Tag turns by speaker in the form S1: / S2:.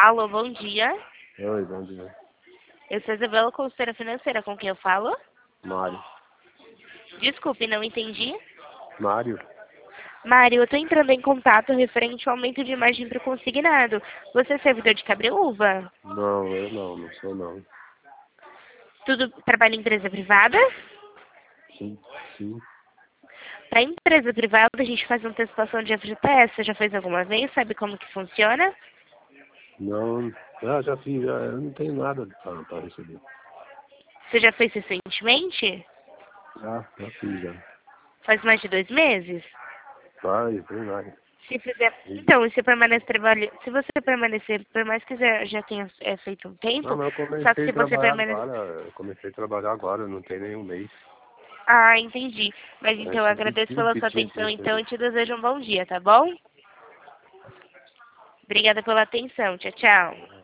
S1: Alô, bom dia.
S2: Oi, bom dia.
S1: Eu sou Isabela, consultora financeira. Com quem eu falo?
S2: Mário.
S1: Desculpe, não entendi.
S2: Mário?
S1: Mário, eu estou entrando em contato referente ao aumento de margem para o consignado. Você é servidor de Cabreúva?
S2: Não, eu não sou não.
S1: Tudo trabalha em empresa privada?
S2: Sim, sim.
S1: Para empresa privada, a gente faz uma antecipação de FGTS. Você já fez alguma vez? Sabe como que funciona?
S2: Não, já fiz, eu não tenho nada para receber.
S1: Você já fez recentemente?
S2: Já fiz, já.
S1: Faz mais de 2 meses?
S2: Vai, tem nada.
S1: Se fizer, então, se permanecer trabalhando, se você permanecer, por mais que já tenha feito um
S2: Não,
S1: tempo,
S2: mas eu
S1: só que
S2: comecei a
S1: se você
S2: trabalhar
S1: permanecer,
S2: agora, não tem nenhum mês.
S1: ah, entendi. Mas então eu
S2: Acho que
S1: agradeço
S2: tudo
S1: pela
S2: que
S1: sua
S2: tinha que
S1: atenção, então,
S2: receber.
S1: e te desejo um bom dia, tá bom? Obrigada pela atenção. Tchau, tchau.